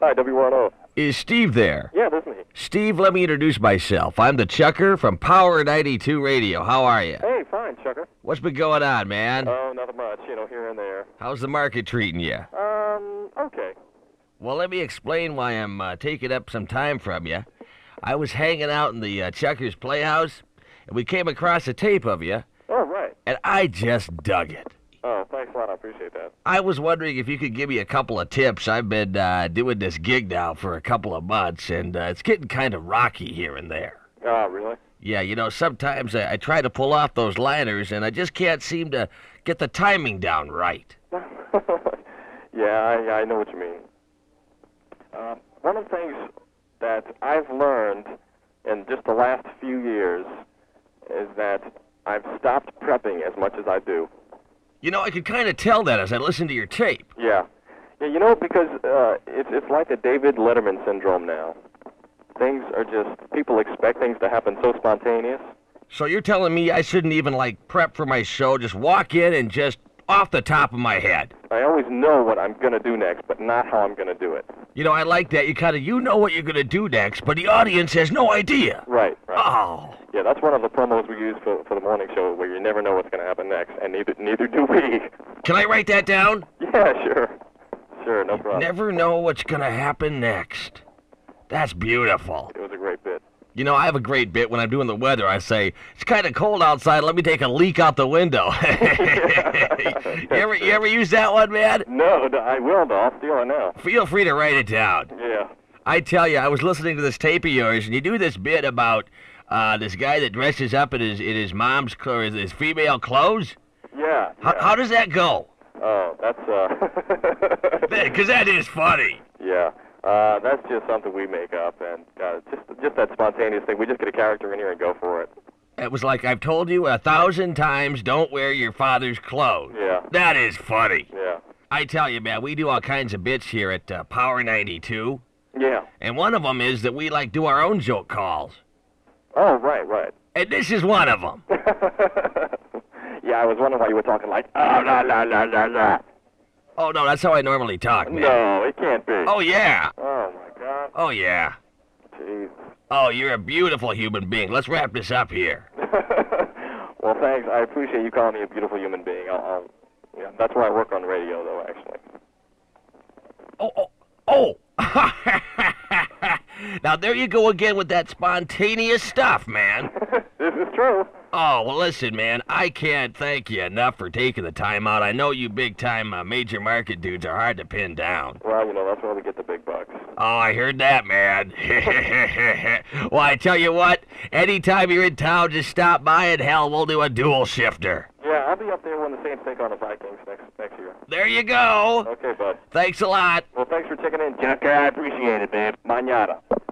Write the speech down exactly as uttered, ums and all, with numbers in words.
Hi, W R N O. Is Steve there? Yeah, that's me. Steve, let me introduce myself. I'm the Chucker from Power ninety-two Radio. How are you? Hey, fine, Chucker. What's been going on, man? Oh, nothing much, you know, here and there. How's the market treating you? Um, okay. Well, let me explain why I'm uh, taking up some time from you. I was hanging out in the uh, Chuckers Playhouse, and we came across a tape of you, Oh, right. and I just dug it. Oh, thanks a lot, I appreciate that. I was wondering if you could give me a couple of tips. I've been uh, doing this gig now for a couple of months, and uh, it's getting kind of rocky here and there. Oh, really? Yeah, you know, sometimes I, I try to pull off those liners, and I just can't seem to get the timing down right. Yeah, I, I know what you mean. Uh, one of the things that I've learned in just the last few years is that I've stopped prepping as much as I do. You know, I could kind of tell that as I listened to your tape. Yeah. Yeah, you know, because uh, it's it's like a David Letterman syndrome now. Things are just, people expect things to happen so spontaneous. So you're telling me I shouldn't even, like, prep for my show, just walk in and just off the top of my head? I always know what I'm going to do next, but not how I'm going to do it. You know, I like that. You kind of, you know what you're going to do next, but the audience has no idea. Right, right. Oh. Yeah, that's one of the promos we use for, for the morning show, where you never know what's going to happen next, and neither neither do we. Can I write that down? Yeah, sure. Sure, no problem. Never know what's going to happen next. That's beautiful. It was a great bit. You know, I have a great bit when I'm doing the weather. I say, it's kind of cold outside. Let me take a leak out the window. you, ever, you ever use that one, man? No, no, I will, though. I'll steal it now. Feel free to write it down. Yeah. I tell you, I was listening to this tape of yours, and you do this bit about uh, this guy that dresses up in his in his mom's clothes, his female clothes. Yeah. yeah. How, how does that go? Oh, that's, uh... Because that is funny. Yeah. Uh, that's just something we make up, and uh, just just that spontaneous thing. We just get a character in here and go for it. It was like, I've told you a thousand times, don't wear your father's clothes. Yeah. That is funny. Yeah. I tell you, man, we do all kinds of bits here at uh, Power ninety-two. Yeah. And one of them is that we, like, do our own joke calls. Oh, right, right. And this is one of them. Yeah, I was wondering why you were talking like, oh, la, la, la, la, la. Oh, no, that's how I normally talk, man. No, it can't be. Oh, yeah. Oh, my God. Oh, yeah. Jeez. Oh, you're a beautiful human being. Let's wrap this up here. Well, thanks. I appreciate you calling me a beautiful human being. I'll, I'll, yeah, that's why I work on radio, though, actually. Oh, oh, oh. Now, there you go again with that spontaneous stuff, man. This is true. Oh, well, listen, man, I can't thank you enough for taking the time out. I know you big-time uh, major market dudes are hard to pin down. Well, you know, that's where we get the big bucks. Oh, I heard that, man. Well, I tell you what, anytime you're in town, just stop by and, hell, we'll do a dual shifter. Yeah, I'll be up there when the Saints take on the Vikings next next year. There you go. Okay, bud. Thanks a lot. Well, thanks for checking in, Chuck. I appreciate it, man. Mañana.